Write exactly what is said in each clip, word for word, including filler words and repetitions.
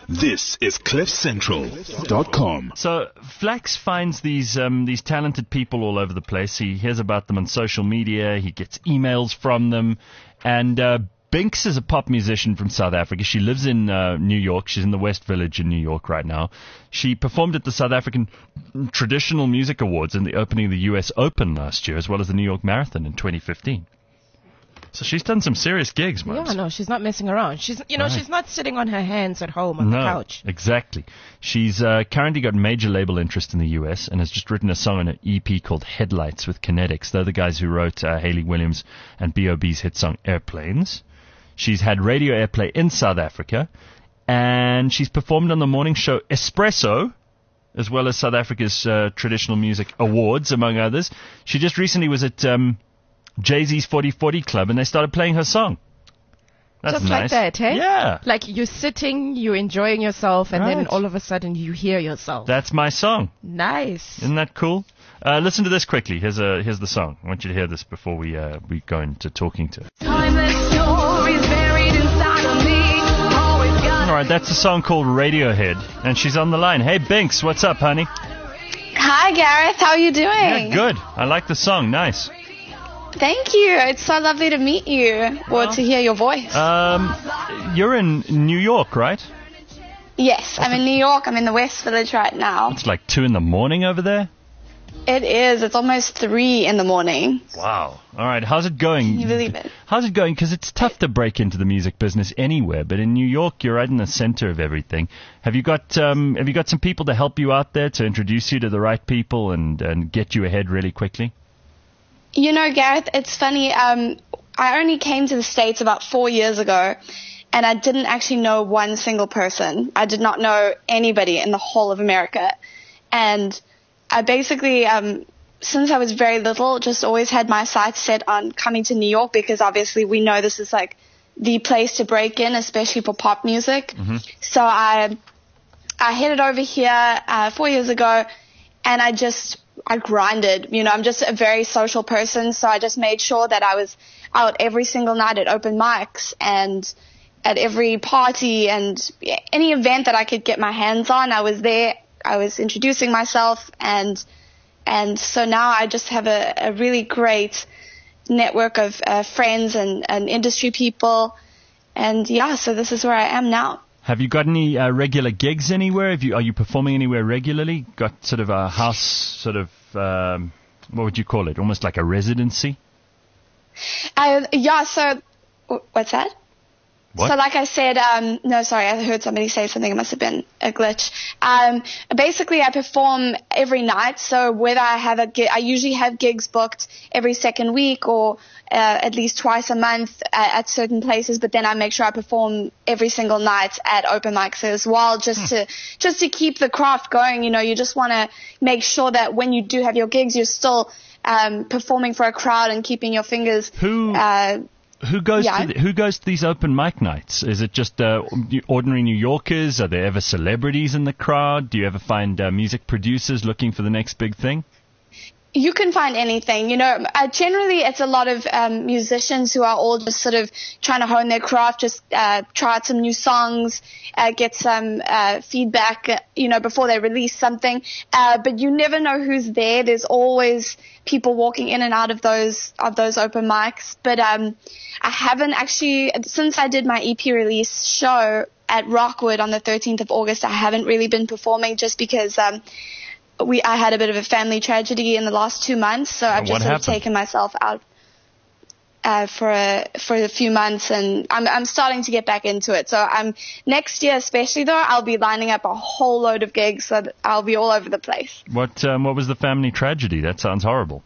This is cliff central dot com. So Flax finds these um, these talented people all over the place. He hears about them on social media. He gets emails from them. And uh, Binks is a pop musician from South Africa. She lives in uh, New York. She's in the West Village in New York right now. She performed at the South African Traditional Music Awards in the opening of the U S Open last year, as well as the New York Marathon in twenty fifteen. So she's done some serious gigs, man. Yeah, no, she's not messing around. She's, you know, Right. she's not sitting on her hands at home on no, the couch. Exactly. She's uh, currently got major label interest in the U S and has just written a song on an E P called Headlights with Kinetics. They're the guys who wrote uh, Hayley Williams and B O B's hit song Airplanes. She's had radio airplay in South Africa, and she's performed on the morning show Espresso, as well as South Africa's uh, Traditional Music Awards, among others. She just recently was at um, Jay-Z's forty forty Club, and they started playing her song. That's Just nice. like that, hey? Yeah. Like you're sitting, you're enjoying yourself, and then Right. all of a sudden you hear yourself. That's my song. Nice. Isn't that cool? Uh, listen to this quickly. Here's a here's the song. I want you to hear this before we uh, we go into talking to her. All right, that's a song called Radiohead, and she's on the line. Hey, Binks, what's up, honey? Hi, Gareth. How are you doing? Yeah, good. I like the song. Nice. Thank you. It's so lovely to meet you or to hear your voice. Um, you're in New York, right? yes, I'm in New York. I'm in the West Village right now. It's like two in the morning over there. It is. It's almost three in the morning. Wow. All right. How's it going? Can you believe it? How's it going? Because it's tough to break into the music business anywhere, but in New York, you're right in the center of everything. Have you got um, Have you got some people to help you out there to introduce you to the right people and and get you ahead really quickly? You know, Gareth, it's funny. Um, I only came to the States about four years ago, and I didn't actually know one single person. I did not know anybody in the whole of America. And I basically, um, since I was very little, just always had my sights set on coming to New York because obviously we know this is like the place to break in, especially for pop music. Mm-hmm. So I, I headed over here uh, four years ago, and I just, I grinded. You know, I'm just a very social person, so I just made sure that I was out every single night at open mics and at every party and any event that I could get my hands on. I was there. I was introducing myself, and and so now I just have a, a really great network of uh, friends and, and industry people, and yeah, so this is where I am now. Have you got any uh, regular gigs anywhere? Have you Are you performing anywhere regularly? Got sort of a house, sort of, um, what would you call it? Almost like a residency? I, yeah, so, what's that? What? So like I said, um, no, sorry, I heard somebody say something. It must have been a glitch. Um, basically, I perform every night. So whether I have a gig, I usually have gigs booked every second week or uh, at least twice a month at, at certain places. But then I make sure I perform every single night at open mics as well, just Hmm. to just to keep the craft going. You know, you just want to make sure that when you do have your gigs, you're still um, performing for a crowd and keeping your fingers. Who Uh, who goes yeah. to the, who goes to these open mic nights? Is it just uh, ordinary New Yorkers? Are there ever celebrities in the crowd? Do you ever find uh, music producers looking for the next big thing? You can find anything, you know. Uh, generally, it's a lot of um, musicians who are all just sort of trying to hone their craft, just uh, try out some new songs, uh, get some uh, feedback, uh, you know, before they release something. Uh, but you never know who's there. There's always people walking in and out of those of those open mics. But um, I haven't actually, since I did my E P release show at Rockwood on the thirteenth of August, I haven't really been performing just because um, we I had a bit of a family tragedy in the last two months, so I've what just sort of happened? taken myself out uh, for a for a few months, and I'm I'm starting to get back into it. So I'm next year, especially though, I'll be lining up a whole load of gigs, so that I'll be all over the place. What um, what was the family tragedy? That sounds horrible.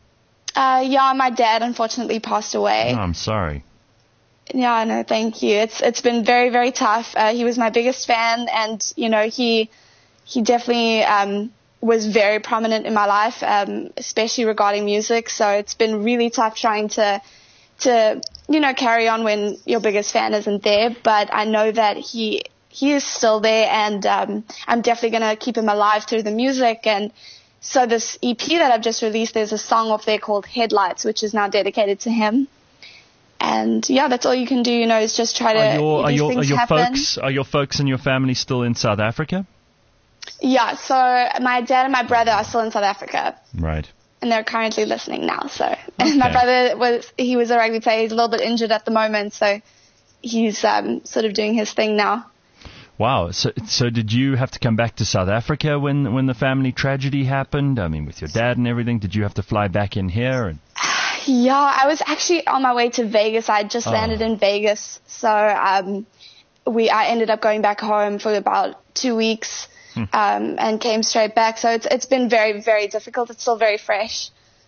Uh, yeah, my dad unfortunately passed away. Oh, I'm sorry. Yeah, no, thank you. It's it's been very very tough. Uh, he was my biggest fan, and you know he he definitely um. was very prominent in my life, um, especially regarding music. So it's been really tough trying to, to, you know, carry on when your biggest fan isn't there. But I know that he, he is still there, and, um, I'm definitely going to keep him alive through the music. And so this E P that I've just released, there's a song off there called Headlights, which is now dedicated to him. and yeah, that's all you can do, you know, is just try to, Are your, are these your, are things your happen. folks, are your folks and your family still in South Africa? Yeah, so my dad and my brother are still in South Africa. Right. And they're currently listening now, so. And my brother was, he was a rugby player, he's a little bit injured at the moment, so he's um, sort of doing his thing now. Wow. So, so did you have to come back to South Africa when when the family tragedy happened? I mean, with your dad and everything, did you have to fly back in here? And Yeah, I was actually on my way to Vegas. I just Oh. landed in Vegas, so um, we I ended up going back home for about two weeks Hmm. um, and came straight back. So it's it's been very very difficult. It's still very fresh,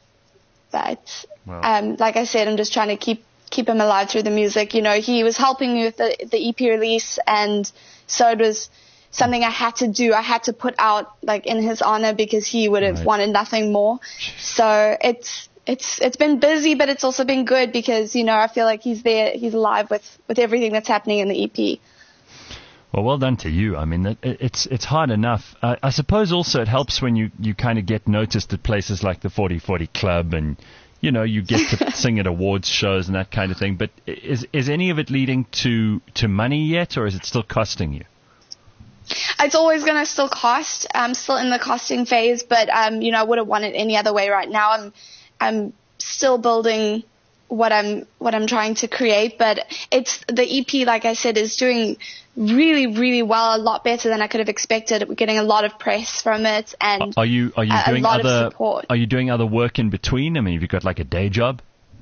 but Wow. um, like I said, I'm just trying to keep keep him alive through the music. You know, he was helping me with the the E P release, and so it was something I had to do. I had to put out like in his honor because he would have Right. wanted nothing more. So it's it's it's been busy, but it's also been good because, you know, I feel like he's there, he's alive with with everything that's happening in the E P. Well, well done to you. I mean, it, it's it's hard enough. Uh, I suppose also it helps when you, you kind of get noticed at places like the forty forty Club, and you know you get to sing at awards shows and that kind of thing. But is is any of it leading to to money yet, or is it still costing you? It's always going to still cost. I'm still in the costing phase, but um, you know, I wouldn't want it any other way right now. I'm I'm still building what I'm what I'm trying to create, but it's the E P, like I said, is doing really really well, a lot better than I could have expected. We're getting a lot of press from it, and Are you are you a, a doing lot of other support. are you doing other work in between? I mean, have you got like a day job?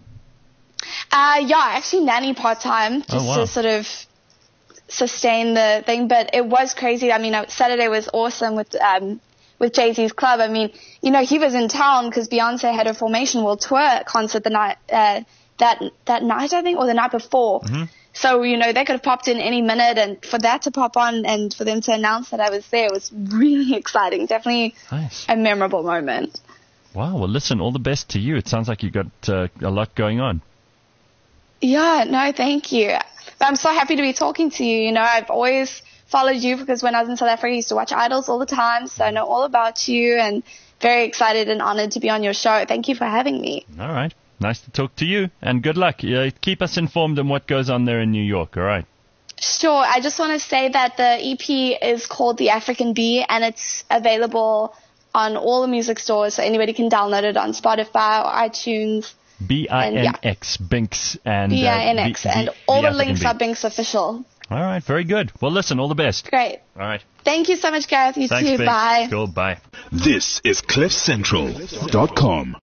Uh, yeah, I actually nanny part time just Oh, wow. to sort of sustain the thing. But it was crazy. I mean, uh, Saturday was awesome with um with Jay-Z's club. I mean, you know, he was in town because Beyonce had her Formation World Tour concert the night uh, that that night, I think, or the night before. Mm-hmm. So, you know, they could have popped in any minute, and for that to pop on and for them to announce that I was there was really exciting. Definitely Nice. a memorable moment. Wow. Well, listen, all the best to you. It sounds like you've got uh, a lot going on. Yeah, no, thank you. But I'm so happy to be talking to you. You know, I've always followed you because when I was in South Africa, I used to watch Idols all the time, so I know all about you, and very excited and honored to be on your show. Thank you for having me. All right. Nice to talk to you, and good luck. Uh, keep us informed on what goes on there in New York, all right? Sure. I just want to say that the E P is called The African Bee, and it's available on all the music stores, so anybody can download it on Spotify or iTunes. B I N X, Binks, and... B I N X, uh, B- and B- all the African links Bee. are Binks Official. All right, very good. Well, listen, all the best. Great. All right. Thank you so much, Gareth. You Thanks, too. Binks. Bye. Cool, bye. This is cliff central dot com.